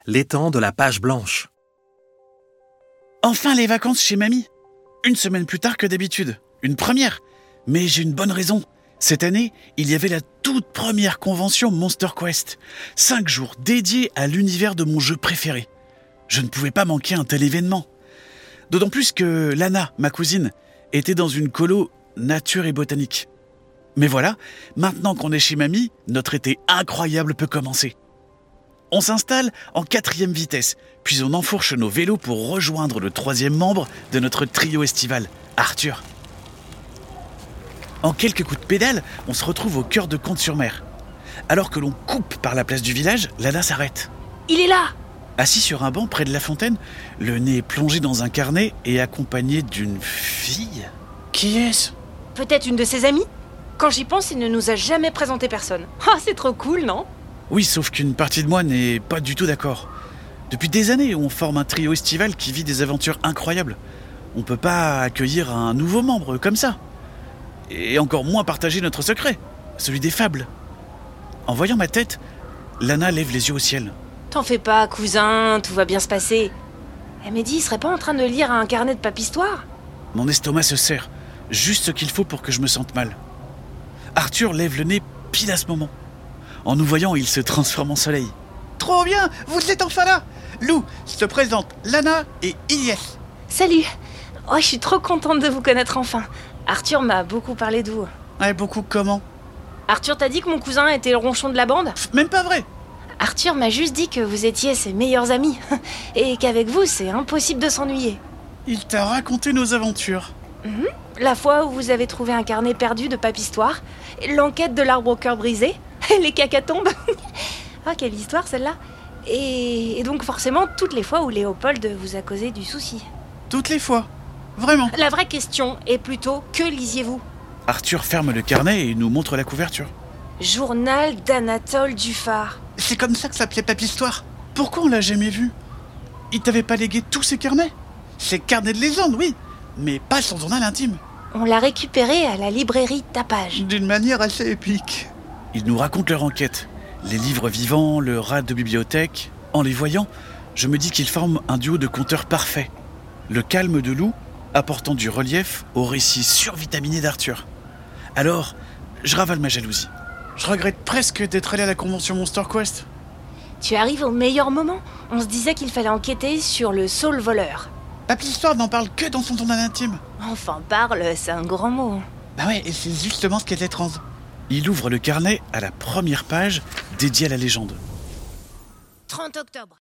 L'étang de la page blanche. Enfin les vacances chez mamie. Une semaine plus tard que d'habitude. Une première. Mais j'ai une bonne raison. Cette année, il y avait la toute première convention Monster Quest. 5 jours dédiés à l'univers de mon jeu préféré. Je ne pouvais pas manquer un tel événement. D'autant plus que Lana, ma cousine, était dans une colo nature et botanique. Mais voilà, maintenant qu'on est chez mamie, notre été incroyable peut commencer. On s'installe en 4e vitesse, puis on enfourche nos vélos pour rejoindre le 3e membre de notre trio estival, Arthur. En quelques coups de pédale, on se retrouve au cœur de Comtes-sur-Mer. Alors que l'on coupe par la place du village, Lana s'arrête. Il est là! Assis sur un banc près de la fontaine, le nez plongé dans un carnet et accompagné d'une fille. Qui est-ce? Peut-être une de ses amies? Quand j'y pense, il ne nous a jamais présenté personne. Ah, c'est trop cool, non? Oui, sauf qu'une partie de moi n'est pas du tout d'accord. Depuis des années, on forme un trio estival qui vit des aventures incroyables. On peut pas accueillir un nouveau membre comme ça. Et encore moins partager notre secret, celui des fables. En voyant ma tête, Lana lève les yeux au ciel. T'en fais pas, cousin, tout va bien se passer. Mehdi, il serait pas en train de lire un carnet de pape-histoire? Mon estomac se serre, juste ce qu'il faut pour que je me sente mal. Arthur lève le nez pile à ce moment. En nous voyant, il se transforme en soleil. Trop bien, vous êtes enfin là. Lou, je te présente Lana et Ilyes. Salut! Oh, je suis trop contente de vous connaître enfin. Arthur m'a beaucoup parlé de vous. Ouais, beaucoup comment? Arthur t'a dit que mon cousin était le ronchon de la bande? Même pas vrai. Arthur m'a juste dit que vous étiez ses meilleurs amis. Et qu'avec vous, c'est impossible de s'ennuyer. Il t'a raconté nos aventures. La fois où vous avez trouvé un carnet perdu de pape-histoire, l'enquête de l'arbre au cœur brisé, les cacatombes. Ah, quelle histoire celle-là. Et donc forcément, toutes les fois où Léopold vous a causé du souci. Toutes les fois. Vraiment. La vraie question est plutôt, que lisiez-vous? Arthur ferme le carnet et nous montre la couverture. Journal d'Anatole Dufart. C'est comme ça que s'appelait Pape-Histoire. Pourquoi on l'a jamais vu? Il t'avait pas légué tous ses carnets? Ses carnets de légende, oui, mais pas son journal intime. On l'a récupéré à la librairie Tapage. D'une manière assez épique. Ils nous racontent leur enquête. Les livres vivants, le rat de bibliothèque. En les voyant, je me dis qu'ils forment un duo de conteurs parfait. Le calme de Lou apportant du relief au récit survitaminé d'Arthur. Alors, je ravale ma jalousie. Je regrette presque d'être allé à la convention Monster Quest. Tu arrives au meilleur moment. On se disait qu'il fallait enquêter sur le saule voleur. Pape-Histoire n'en parle que dans son journal intime. Enfin, parle, c'est un grand mot. Bah ouais, et c'est justement ce qui est étrange. Il ouvre le carnet à la première page dédiée à la légende. 30 octobre.